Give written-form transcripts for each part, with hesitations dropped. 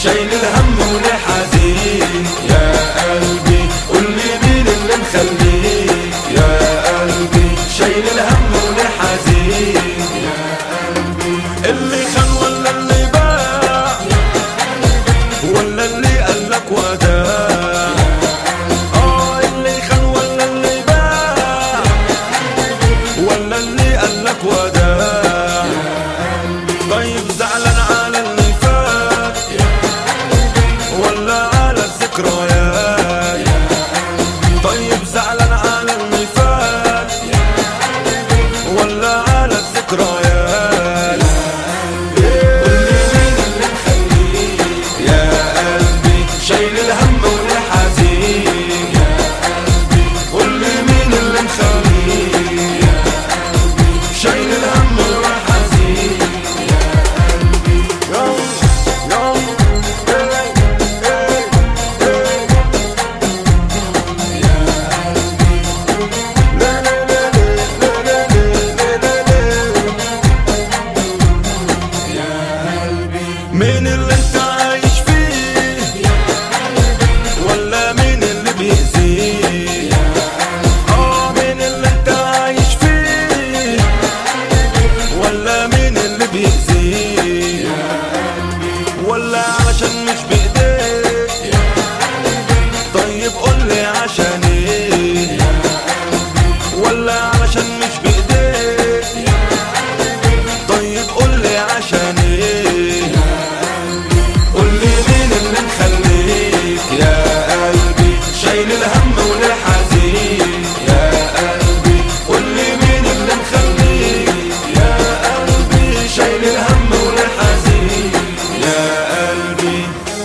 شايل الهم وليه حزين يا قلبي، قولي مين اللي مخليك يا قلبي شايل الهم وليه حزين يا قلبي. اللي خان ولا اللي باع ولا اللي قالك وداع، اللي خان ولا اللي باع ولا اللي قالك وداع. طيب زعلان على اللي فات ولا على الذكريات؟ طيب زعلان على اللي فات ولا على الذكريات؟ قولي مين اللي مخليك يا قلبي شايل الهم وليه حزين يا قلبي، قولي مين اللي مخليك يا قلبي شايل الهم وليه حزين يا قلبي. مين اللي انت عايش فيه ولا مين اللي بيأذيك؟ مين اللي انت عايش فيه ولا مين اللي بيأذيك؟ ولا علشان مش بإيديك؟ طيب قولي عشان ايه؟ ولا علشان مش بإيديك؟ طيب قولي عشان ايه؟ قولي مين اللي مخليك يا قلبي شايل الهم وليه حزين يا قلبي، قولي مين اللي مخليك يا قلبي شايل الهم وليه حزين يا قلبي.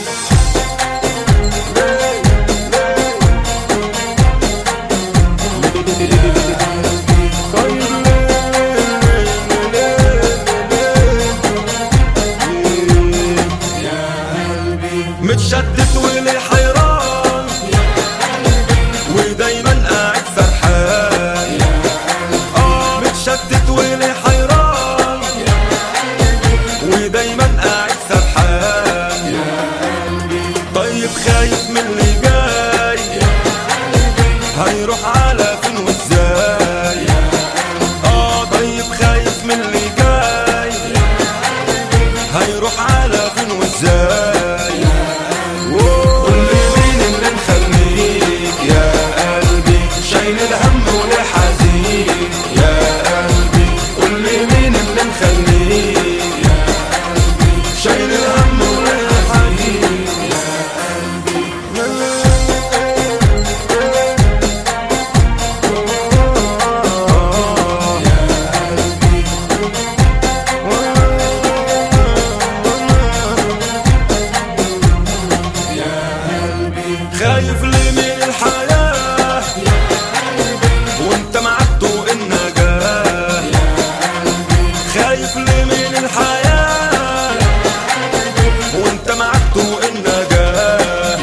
متشتت وليه حيران ودايما قاعد فرحان، متشتت وليه حيران ودايما قاعد فرحان. طيب خايف من اللي جاي هيروح على فين وازاي؟ طيب خايف من اللي جاي هيروح على فين وازاي؟ قولي مين اللي مخليك يا قلبي شايل الهم وليه حزين يا قلبي، قولي مين اللي مخليك يا قلبي شايل الهم وليه حزين يا قلبي. خايف ليه من الحياة وانت معاك طوق النجاة؟ خايف ليه من الحياة وانت معاك طوق النجاة؟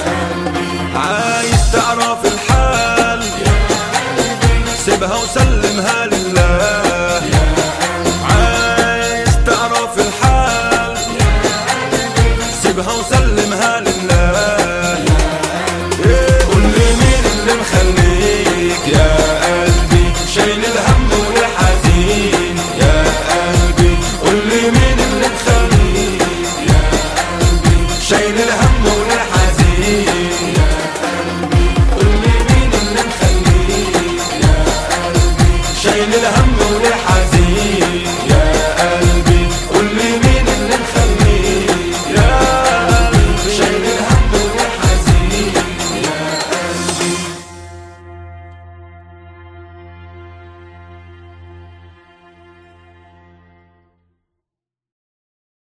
عايز تعرف الحال سيبها وسلمها لله، عايز تعرف الحال سيبها وسلمها لله.